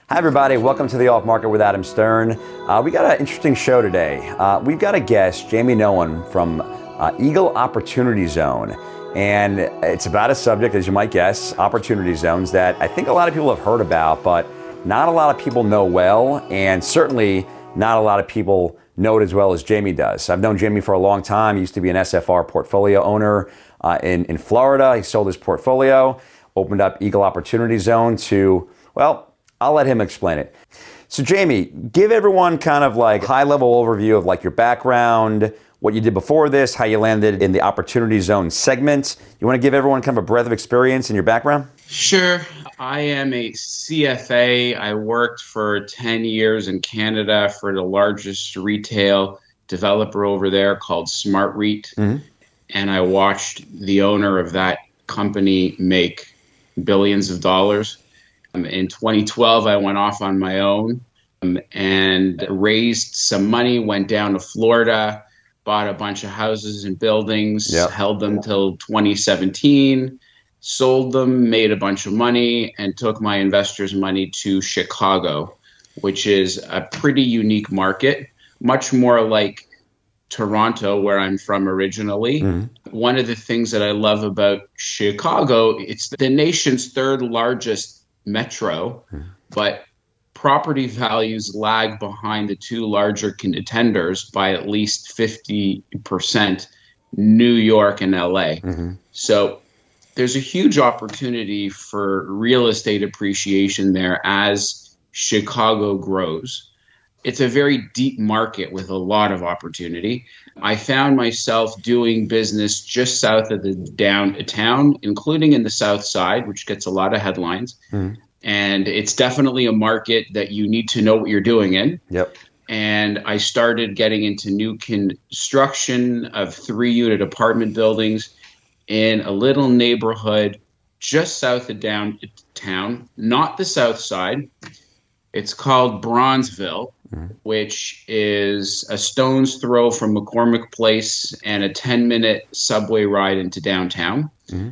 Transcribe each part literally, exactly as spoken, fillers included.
Hi everybody, welcome to the Off Market with Adam Stern. Uh, we got an interesting show today. Uh, we've got a guest, Jamie Nolan from uh, Eagle Opportunity Zone. And it's about a subject, as you might guess, opportunity zones, that I think a lot of people have heard about, but not a lot of people know well, and certainly not a lot of people know it as well as Jamie does. I've known Jamie for a long time. He used to be an S F R portfolio owner uh, in, in Florida. He sold his portfolio, opened up Eagle Opportunity Zone to, well, I'll let him explain it. So Jamie, give everyone kind of like high level overview of like your background, what you did before this, how you landed in the Opportunity Zone segment. You want to give everyone kind of a breadth of experience in your background? Sure. I am a C F A. I worked for ten years in Canada for the largest retail developer over there called Smart REIT. Mm-hmm. And I watched the owner of that company make billions of dollars. In twenty twelve, I went off on my own um, and raised some money, went down to Florida, bought a bunch of houses and buildings, yep. held them till twenty seventeen, sold them, made a bunch of money, and took my investors' money to Chicago, which is a pretty unique market, much more like Toronto, where I'm from originally. Mm-hmm. One of the things that I love about Chicago, it's the nation's third largest metro, but property values lag behind the two larger contenders by at least fifty percent, New York and L A. Mm-hmm. So there's a huge opportunity for real estate appreciation there as Chicago grows. It's a very deep market with a lot of opportunity. I found myself doing business just south of the downtown, including in the south side, which gets a lot of headlines. Mm. And it's definitely a market that you need to know what you're doing in. Yep. And I started getting into new construction of three-unit apartment buildings in a little neighborhood just south of downtown, not the south side. It's called Bronzeville, mm-hmm. which is a stone's throw from McCormick Place and a ten-minute subway ride into downtown. Mm-hmm.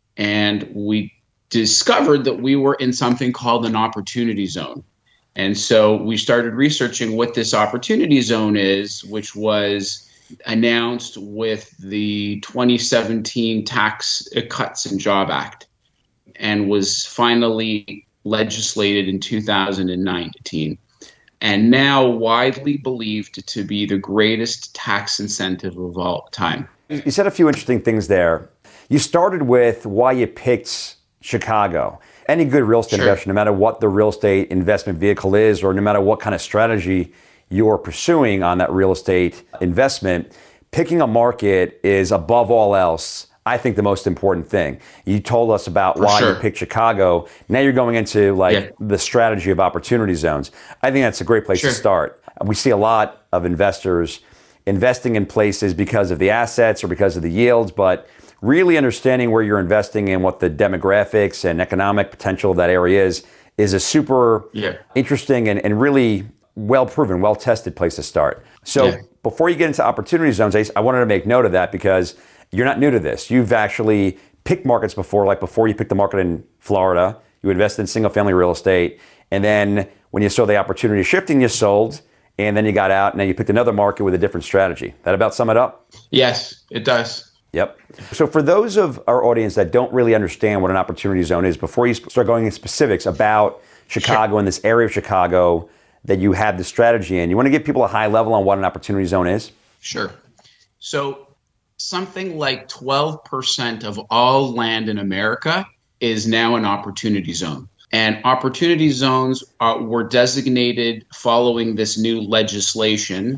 And we discovered that we were in something called an opportunity zone. And so we started researching what this opportunity zone is, which was announced with the twenty seventeen Tax Cuts and Jobs Act and was finally legislated in two thousand nineteen, and now widely believed to be the greatest tax incentive of all time. You said a few interesting things there. You started with why you picked Chicago. Any good real estate sure. investor, no matter what the real estate investment vehicle is, or no matter what kind of strategy you're pursuing on that real estate investment, picking a market is above all else, I think, the most important thing. You told us about For why sure. you picked Chicago. Now you're going into like yeah. the strategy of opportunity zones. I think that's a great place sure. to start. We see a lot of investors investing in places because of the assets or because of the yields, but really understanding where you're investing and what the demographics and economic potential of that area is, is a super yeah. interesting and, and really well-proven, well-tested place to start. So yeah. before you get into opportunity zones, I, I wanted to make note of that because you're not new to this. You've actually picked markets before, like before you picked the market in Florida, you invested in single-family real estate, and then when you saw the opportunity shifting, you sold, and then you got out, and then you picked another market with a different strategy. That about sum it up? Yes, it does. Yep. So for those of our audience that don't really understand what an opportunity zone is, before you start going into specifics about Chicago sure. and this area of Chicago that you have the strategy in, you want to give people a high level on what an opportunity zone is? Sure. So something like twelve percent of all land in America is now an opportunity zone. And opportunity zones are, were designated following this new legislation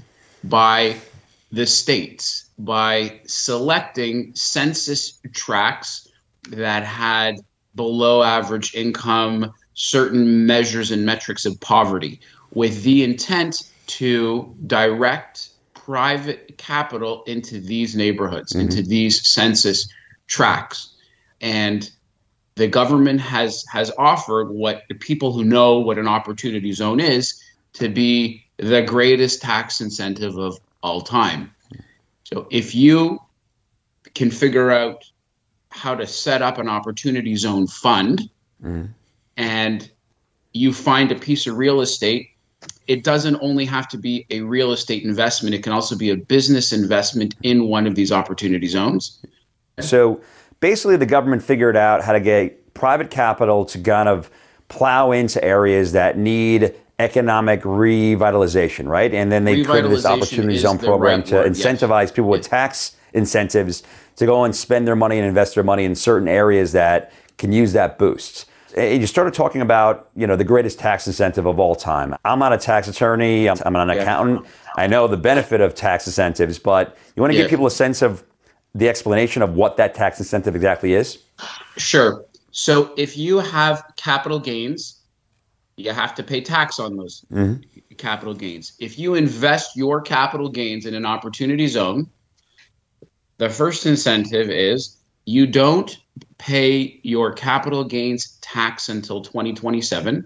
by the states, by selecting census tracts that had below average income, certain measures and metrics of poverty, with the intent to direct private capital into these neighborhoods, mm-hmm. into these census tracts. And the government has has offered what the people who know what an opportunity zone is to be the greatest tax incentive of all time. So if you can figure out how to set up an opportunity zone fund mm. and you find a piece of real estate, it doesn't only have to be a real estate investment. It can also be a business investment in one of these opportunity zones. So basically the government figured out how to get private capital to kind of plow into areas that need economic revitalization, right? And then they created this opportunity zone program right to word, incentivize yes. people with tax incentives to go and spend their money and invest their money in certain areas that can use that boost. And you started talking about, you know, the greatest tax incentive of all time. I'm not a tax attorney. I'm, I'm an yeah. accountant. I know the benefit of tax incentives, but you want to yeah. give people a sense of the explanation of what that tax incentive exactly is? Sure. So if you have capital gains, you have to pay tax on those mm-hmm. capital gains. If you invest your capital gains in an opportunity zone, the first incentive is you don't pay your capital gains tax until twenty twenty-seven.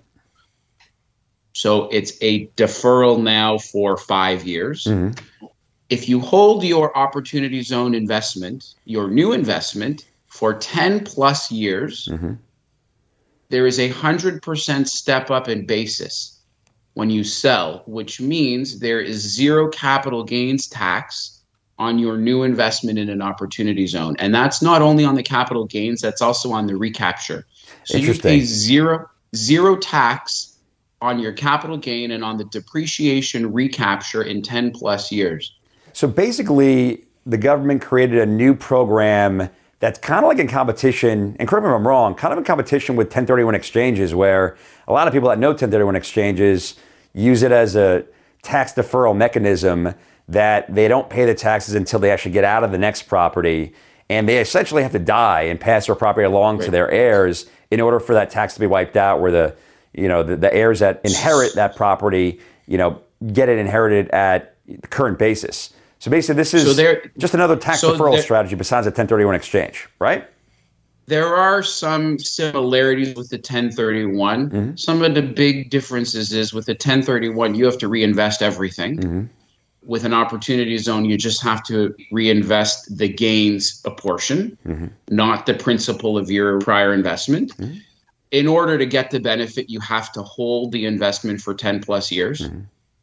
So it's a deferral now for five years. Mm-hmm. If you hold your opportunity zone investment, your new investment, for ten plus years, mm-hmm. there is a one hundred percent step up in basis when you sell, which means there is zero capital gains tax on your new investment in an opportunity zone. And that's not only on the capital gains, that's also on the recapture. So you pay zero, zero tax on your capital gain and on the depreciation recapture in ten plus years. So basically, the government created a new program that's kind of like in competition, and correct me if I'm wrong, kind of in competition with ten thirty-one exchanges, where a lot of people that know ten thirty-one exchanges use it as a tax deferral mechanism that they don't pay the taxes until they actually get out of the next property, and they essentially have to die and pass their property along right. to their heirs in order for that tax to be wiped out, where the, you know, the, the heirs that inherit that property, you know, get it inherited at the current basis. So basically, this is so there, just another tax so deferral there, strategy besides a ten thirty-one exchange, right? There are some similarities with the ten thirty-one. Mm-hmm. Some of the big differences is with the ten thirty-one, you have to reinvest everything. Mm-hmm. With an opportunity zone, you just have to reinvest the gains a portion, mm-hmm. not the principal of your prior investment. Mm-hmm. In order to get the benefit, you have to hold the investment for ten plus years. Mm-hmm.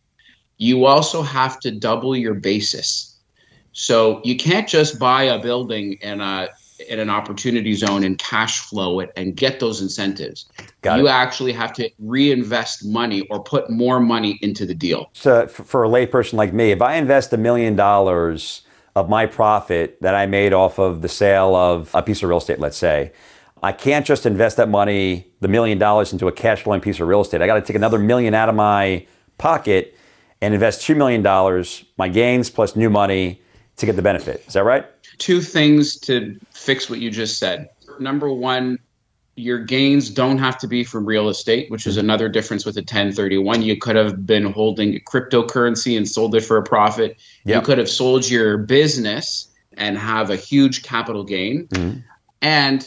You also have to double your basis. So you can't just buy a building in a in an opportunity zone and cash flow it and get those incentives. Got you it. Actually have to reinvest money or put more money into the deal. So for a layperson like me, if I invest a million dollars of my profit that I made off of the sale of a piece of real estate, let's say, I can't just invest that money, the million dollars, into a cash flowing piece of real estate. I got to take another million out of my pocket and invest two million dollars, my gains plus new money, to get the benefit. Is that right? Two things to fix what you just said. Number one, your gains don't have to be from real estate, which is another difference with a ten thirty-one. You could have been holding cryptocurrency and sold it for a profit. Yep. You could have sold your business and have a huge capital gain. Mm-hmm. And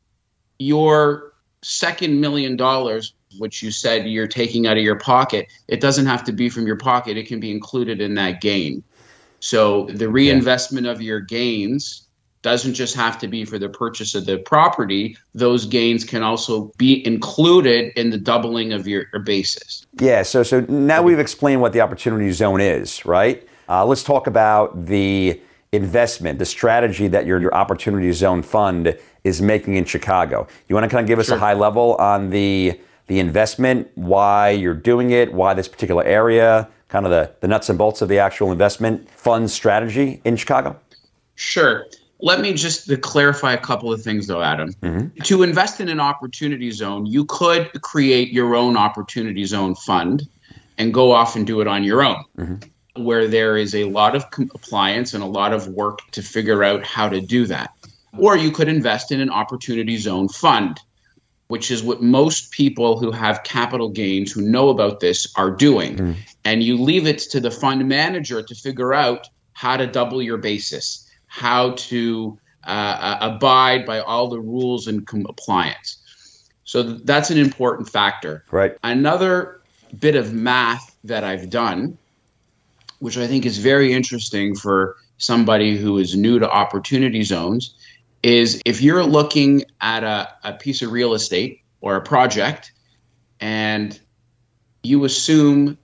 your second million dollars, which you said you're taking out of your pocket, it doesn't have to be from your pocket. It can be included in that gain. So the reinvestment yeah. of your gains doesn't just have to be for the purchase of the property. Those gains can also be included in the doubling of your, your basis. Yeah, so so now we've explained what the opportunity zone is, right? Uh, let's talk about the investment, the strategy that your, your opportunity zone fund is making in Chicago. You want to kind of give us sure. a high level on the the investment, why you're doing it, why this particular area, kind of the, the nuts and bolts of the actual investment fund strategy in Chicago? Sure. Let me just to clarify a couple of things, though, Adam. Mm-hmm. To invest in an opportunity zone, you could create your own opportunity zone fund and go off and do it on your own, mm-hmm. where there is a lot of compliance and a lot of work to figure out how to do that. Or you could invest in an opportunity zone fund, which is what most people who have capital gains who know about this are doing. Mm. And you leave it to the fund manager to figure out how to double your basis, how to uh, abide by all the rules and compliance. So th- that's an important factor. Right. Another bit of math that I've done, which I think is very interesting for somebody who is new to opportunity zones, is if you're looking at a, a piece of real estate or a project and you assume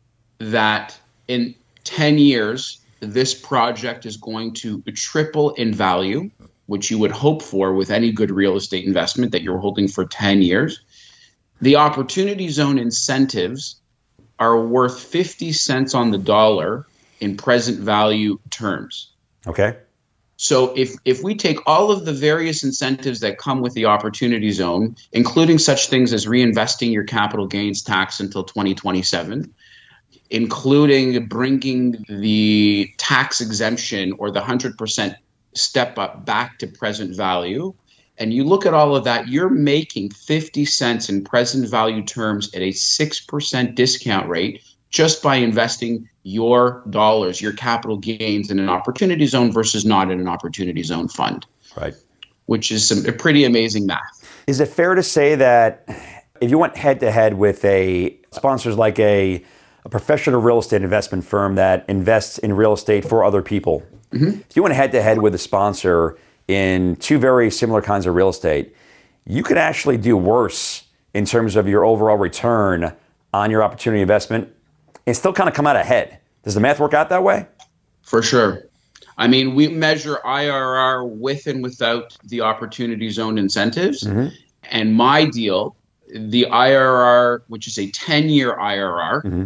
that in ten years, this project is going to triple in value, which you would hope for with any good real estate investment that you're holding for ten years. The opportunity zone incentives are worth fifty cents on the dollar in present value terms. Okay. So if, if we take all of the various incentives that come with the opportunity zone, including such things as reinvesting your capital gains tax until twenty twenty-seven, including bringing the tax exemption or the one hundred percent step up back to present value, and you look at all of that, you're making fifty cents in present value terms at a six percent discount rate just by investing your dollars, your capital gains in an opportunity zone versus not in an opportunity zone fund. Right. Which is some pretty amazing math. Is it fair to say that if you went head to head with a sponsors like a, a professional real estate investment firm that invests in real estate for other people, mm-hmm. if you went head to head with a sponsor in two very similar kinds of real estate, you could actually do worse in terms of your overall return on your opportunity investment and still kind of come out ahead? Does the math work out that way? For sure. I mean, we measure I R R with and without the opportunity zone incentives. Mm-hmm. And my deal, the I R R, which is a ten-year I R R, mm-hmm.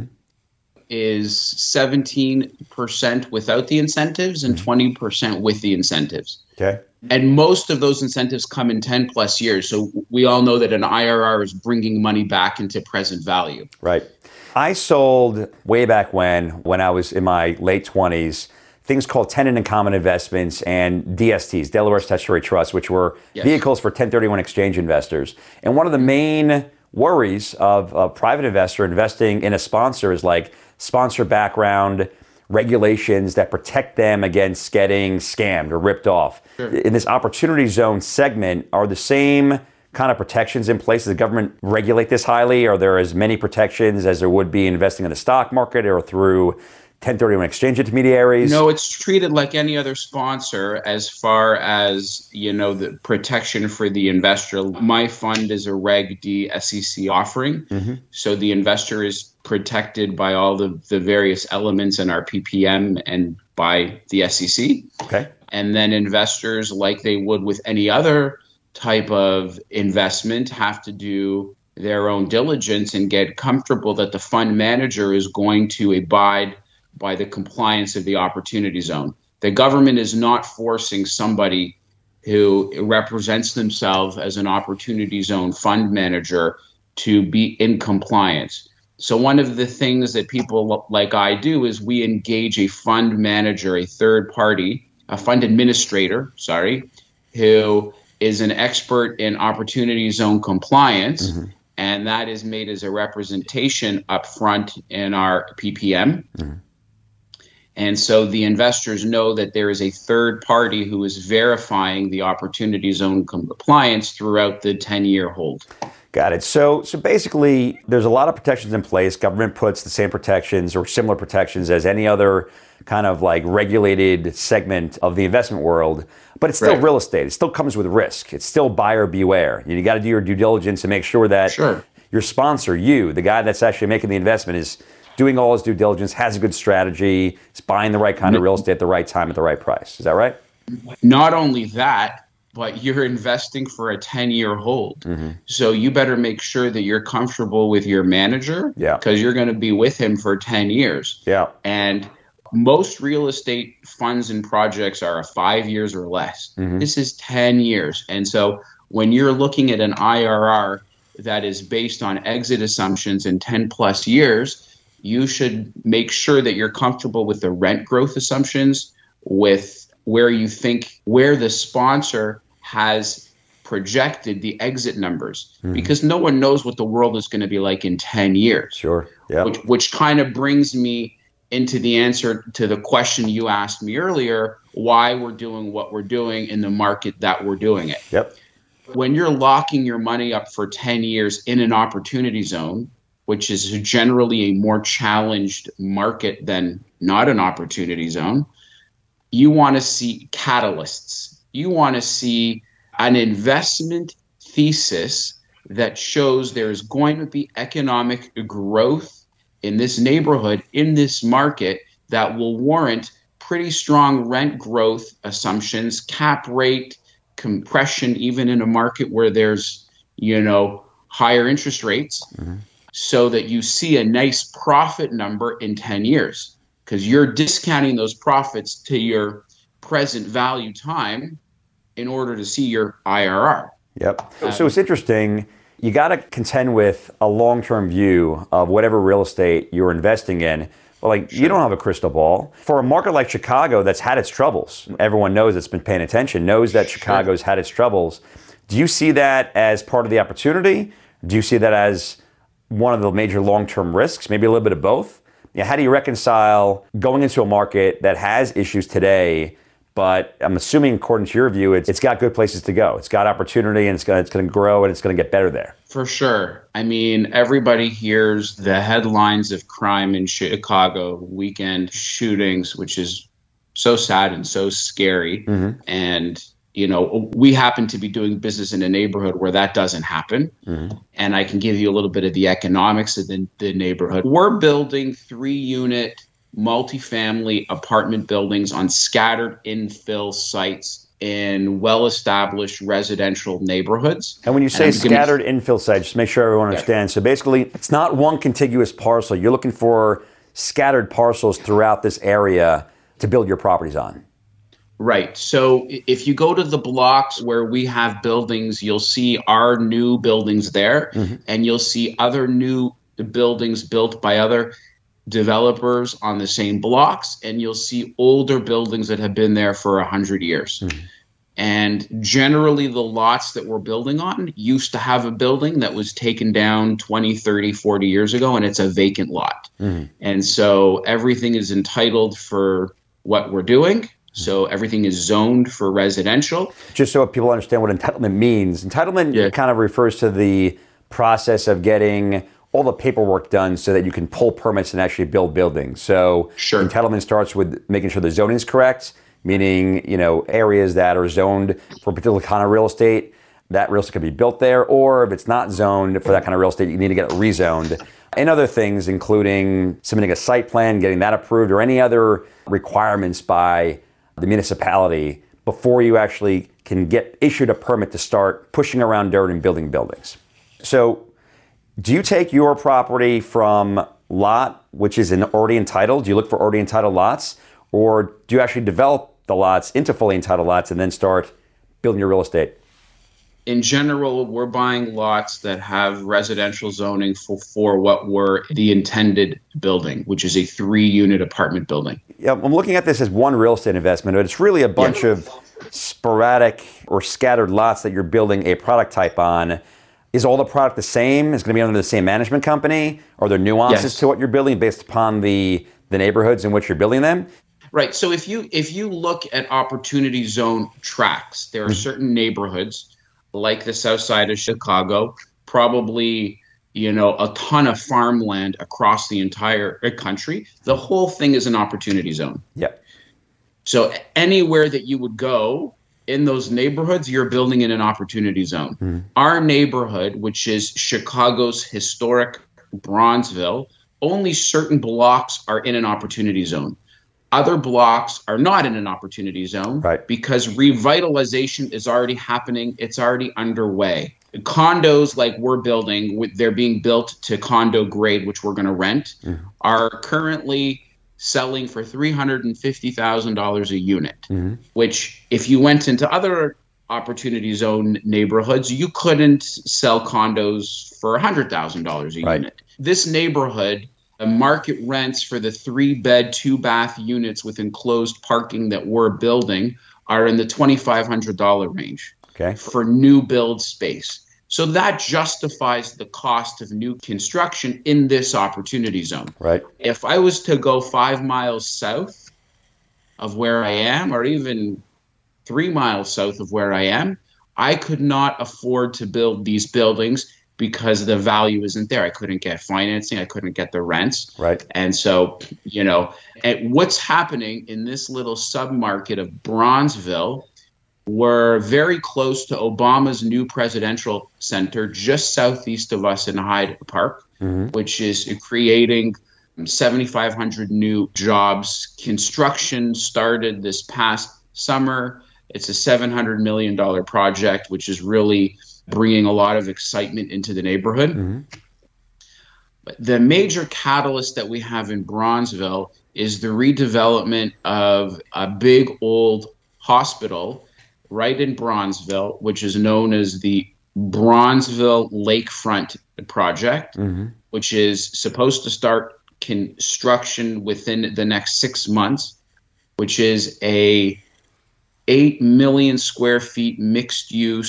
is seventeen percent without the incentives and mm-hmm. twenty percent with the incentives. Okay. And most of those incentives come in ten plus years. So we all know that an I R R is bringing money back into present value. Right. I sold way back when, when I was in my late twenties, things called tenant in common investments and D S Ts, Delaware Statutory Trusts, which were yes. vehicles for ten thirty-one exchange investors. And one of the main worries of a private investor investing in a sponsor is like sponsor background, regulations that protect them against getting scammed or ripped off. Sure. In this opportunity zone segment, are the same kind of protections in place? Does the government regulate this highly? Are there as many protections as there would be investing in the stock market or through ten thirty-one exchange intermediaries? No, it's treated like any other sponsor as far as, you know, the protection for the investor. My fund is a Reg D S E C offering. Mm-hmm. So the investor is protected by all the, the various elements in our P P M and by the S E C. Okay. And then investors, like they would with any other type of investment, have to do their own diligence and get comfortable that the fund manager is going to abide by the compliance of the opportunity zone. The government is not forcing somebody who represents themselves as an opportunity zone fund manager to be in compliance. So one of the things that people like I do is we engage a fund manager, a third party, a fund administrator, sorry, who is an expert in opportunity zone compliance. Mm-hmm. And that is made as a representation up front in our P P M. Mm-hmm. And so the investors know that there is a third party who is verifying the opportunity zone compliance throughout the ten-year hold. Got it. So so basically, there's a lot of protections in place. Government puts the same protections or similar protections as any other kind of like regulated segment of the investment world, but it's still right. real estate. It still comes with risk. It's still buyer beware. You got to do your due diligence to make sure that sure. your sponsor, you, the guy that's actually making the investment, is doing all his due diligence, has a good strategy, is buying the right kind of real estate at the right time at the right price. Is that right? Not only that, but you're investing for a ten-year hold. Mm-hmm. So you better make sure that you're comfortable with your manager, yeah. because you're going to be with him for ten years. Yeah. And most real estate funds and projects are five years or less. Mm-hmm. This is ten years. And so when you're looking at an I R R that is based on exit assumptions in ten plus years, you should make sure that you're comfortable with the rent growth assumptions, with where you think, where the sponsor has projected the exit numbers, mm-hmm. because no one knows what the world is going to be like in ten years. Sure. Yeah. Which, which kind of brings me into the answer to the question you asked me earlier, why we're doing what we're doing in the market that we're doing it. Yep. When you're locking your money up for ten years in an opportunity zone, which is generally a more challenged market than not an opportunity zone, you want to see catalysts. You want to see an investment thesis that shows there is going to be economic growth in this neighborhood, in this market, that will warrant pretty strong rent growth assumptions, cap rate compression, even in a market where there's, you know, higher interest rates, mm-hmm. so that you see a nice profit number in ten years, because you're discounting those profits to your present value time in order to see your I R R. Yep. Um, so it's interesting. You got to contend with a long-term view of whatever real estate you're investing in. But like, sure. You don't have a crystal ball. For a market like Chicago that's had its troubles, everyone knows that's been paying attention, knows that Chicago's sure. had its troubles. Do you see that as part of the opportunity? Do you see that as one of the major long-term risks? Maybe a little bit of both? Yeah, how do you reconcile going into a market that has issues today, but I'm assuming, according to your view, it's, it's got good places to go. It's got opportunity, and it's going it's going to grow, and it's going to get better there. For sure. I mean, everybody hears the headlines of crime in Chicago, weekend shootings, which is so sad and so scary. Mm-hmm. And, you know, we happen to be doing business in a neighborhood where that doesn't happen. Mm-hmm. And I can give you a little bit of the economics of the, the neighborhood. We're building three-unit multifamily apartment buildings on scattered infill sites in well-established residential neighborhoods. And when you say scattered gonna... infill sites, just make sure everyone understands. Yeah. So basically, it's not one contiguous parcel. You're looking for scattered parcels throughout this area to build your properties on. Right. So if you go to the blocks where we have buildings, you'll see our new buildings there, mm-hmm. and you'll see other new buildings built by other developers on the same blocks, and you'll see older buildings that have been there for a hundred years. Mm-hmm. And generally the lots that we're building on used to have a building that was taken down twenty, thirty, forty years ago, and it's a vacant lot. Mm-hmm. And so everything is entitled for what we're doing. So everything is zoned for residential. Just so people understand what entitlement means. Entitlement yeah. kind of refers to the process of getting all the paperwork done so that you can pull permits and actually build buildings. So sure. Entitlement starts with making sure the zoning is correct, meaning, you know, areas that are zoned for a particular kind of real estate, that real estate can be built there, or if it's not zoned for that kind of real estate, you need to get it rezoned. And other things, including submitting a site plan, getting that approved, or any other requirements by the municipality before you actually can get issued a permit to start pushing around dirt and building buildings. So do you take your property from lot, which is in already entitled? Do you look for already entitled lots? Or do you actually develop the lots into fully entitled lots and then start building your real estate? In general, we're buying lots that have residential zoning for, for what were the intended building, which is a three-unit apartment building. Yeah, I'm looking at this as one real estate investment, but it's really a bunch yeah. of sporadic or scattered lots that you're building a product type on. Is all the product the same? Is it going to be under the same management company? Are there nuances yes. to what you're building based upon the, the neighborhoods in which you're building them? Right. So if you if you look at opportunity zone tracts, there are mm-hmm. certain neighborhoods like the south side of Chicago, probably, you know, a ton of farmland across the entire country. The whole thing is an opportunity zone. Yep. So anywhere that you would go in those neighborhoods, you're building in an opportunity zone. Mm. Our neighborhood, which is Chicago's historic Bronzeville, only certain blocks are in an opportunity zone. Other blocks are not in an opportunity zone right. because revitalization is already happening. It's already underway. Condos like we're building, they're being built to condo grade, which we're going to rent, mm. are currently selling for three hundred fifty thousand dollars a unit, mm-hmm. which if you went into other opportunity zone neighborhoods, you couldn't sell condos for one hundred thousand dollars a right. unit. This neighborhood, the market rents for the three-bed, two-bath units with enclosed parking that we're building are in the twenty-five hundred dollars range okay. for new build space. So that justifies the cost of new construction in this opportunity zone. Right. If I was to go five miles south of where I am, or even three miles south of where I am, I could not afford to build these buildings because the value isn't there. I couldn't get financing. I couldn't get the rents. Right. And so, you know, and what's happening in this little submarket of Bronzeville We're very close to Obama's new presidential center, just southeast of us in Hyde Park, mm-hmm. which is creating seventy-five hundred new jobs. Construction started this past summer. It's a seven hundred million dollars project, which is really bringing a lot of excitement into the neighborhood. Mm-hmm. But the major catalyst that we have in Bronzeville is the redevelopment of a big old hospital right in Bronzeville, which is known as the Bronzeville Lakefront Project, mm-hmm. which is supposed to start construction within the next six months, which is a eight million square feet mixed use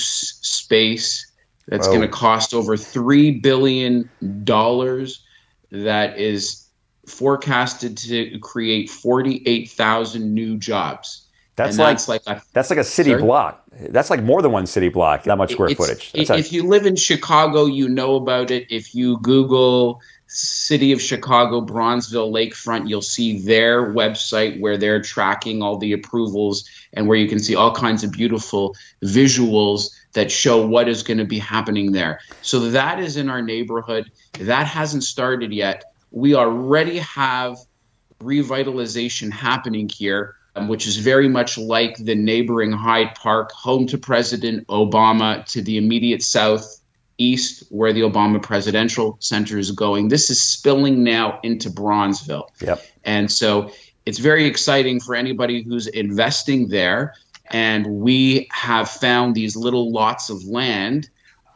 space that's oh. going to cost over three billion dollars, that is forecasted to create forty-eight thousand new jobs. That's like, that's like a that's like a city sorry? block. That's like more than one city block. That much square it's, footage. If a, you live in Chicago, you know about it. If you Google City of Chicago, Bronzeville Lakefront, you'll see their website where they're tracking all the approvals and where you can see all kinds of beautiful visuals that show what is going to be happening there. So that is in our neighborhood. That hasn't started yet. We already have revitalization happening here, which is very much like the neighboring Hyde Park, home to President Obama, to the immediate southeast where the Obama Presidential Center is going. This is spilling now into Bronzeville. Yep. And so it's very exciting for anybody who's investing there. And we have found these little lots of land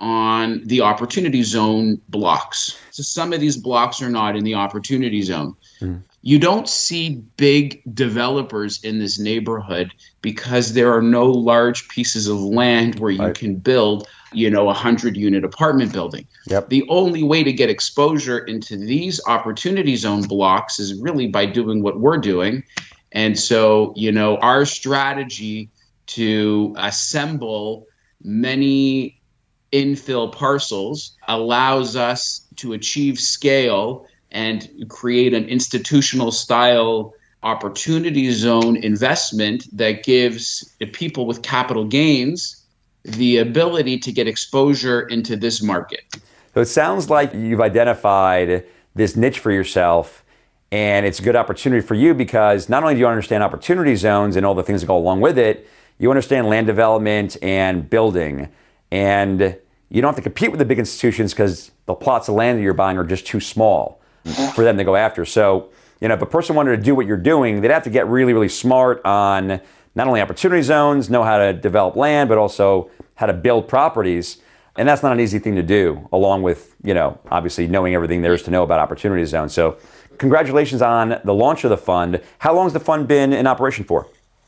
on the Opportunity Zone blocks. So some of these blocks are not in the Opportunity Zone. Mm. You don't see big developers in this neighborhood because there are no large pieces of land where you right. can build, you know, a hundred unit apartment building. Yep. The only way to get exposure into these Opportunity Zone blocks is really by doing what we're doing. And so, you know, our strategy to assemble many infill parcels allows us to achieve scale and create an institutional style Opportunity Zone investment that gives people with capital gains the ability to get exposure into this market. So it sounds like you've identified this niche for yourself, and it's a good opportunity for you because not only do you understand Opportunity Zones and all the things that go along with it, you understand land development and building, and you don't have to compete with the big institutions because the plots of land that you're buying are just too small for them to go after. So, you know, if a person wanted to do what you're doing, they'd have to get really, really smart on not only Opportunity Zones, know how to develop land, but also how to build properties. And that's not an easy thing to do, along with, you know, obviously knowing everything there is to know about Opportunity Zones. So congratulations on the launch of the fund. How long has the fund been in operation for?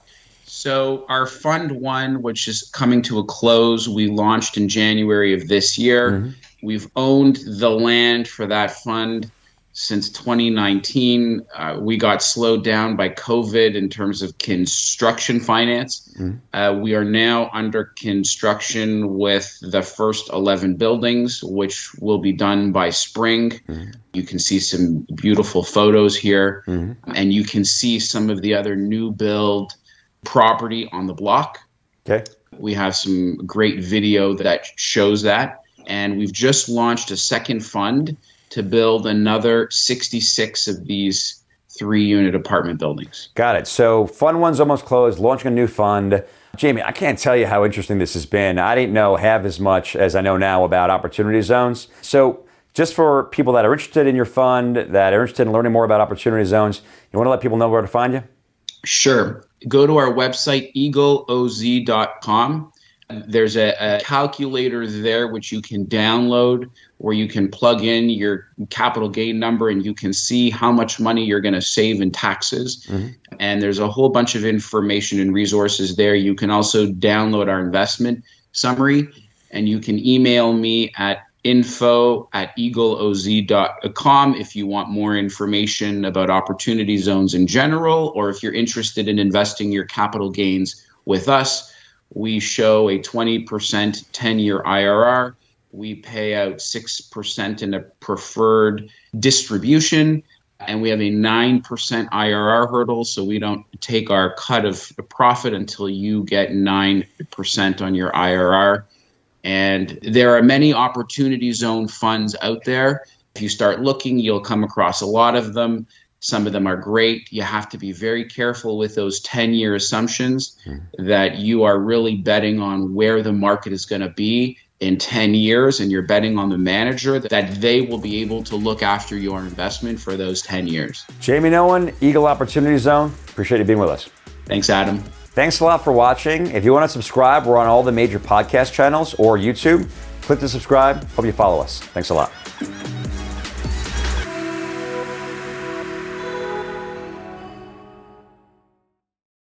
So our Fund One, which is coming to a close, we launched in January of this year. Mm-hmm. We've owned the land for that fund since twenty nineteen. Uh, we got slowed down by COVID in terms of construction finance. Mm-hmm. Uh, we are now under construction with the first eleven buildings, which will be done by spring. Mm-hmm. You can see some beautiful photos here, mm-hmm. and you can see some of the other new build property on the block. Okay. We have some great video that shows that. And we've just launched a second fund to build another sixty-six of these three-unit apartment buildings. Got it. So Fund One's almost closed, launching a new fund. Jamie, I can't tell you how interesting this has been. I didn't know half as much as I know now about Opportunity Zones. So just for people that are interested in your fund, that are interested in learning more about Opportunity Zones, you want to let people know where to find you? Sure. Go to our website, eagle o z dot com. There's a, a calculator there which you can download where you can plug in your capital gain number and you can see how much money you're going to save in taxes. Mm-hmm. And there's a whole bunch of information and resources there. You can also download our investment summary, and you can email me at info at eagle o z dot com if you want more information about Opportunity Zones in general, or if you're interested in investing your capital gains with us. We show a twenty percent ten-year I R R. We pay out six percent in a preferred distribution, And we have a nine percent I R R hurdle, so we don't take our cut of the profit until you get nine percent on your I R R. And there are many opportunity zone funds out there. If you start looking, you'll come across a lot of them. Some of them are great. You have to be very careful with those ten-year assumptions mm-hmm. that you are really betting on where the market is going to be in ten years, and you're betting on the manager that they will be able to look after your investment for those ten years. Jamie Nolan, Eagle Opportunity Zone. Appreciate you being with us. Thanks, Adam. Thanks a lot for watching. If you want to subscribe, we're on all the major podcast channels or YouTube. Click to subscribe. Hope you follow us. Thanks a lot.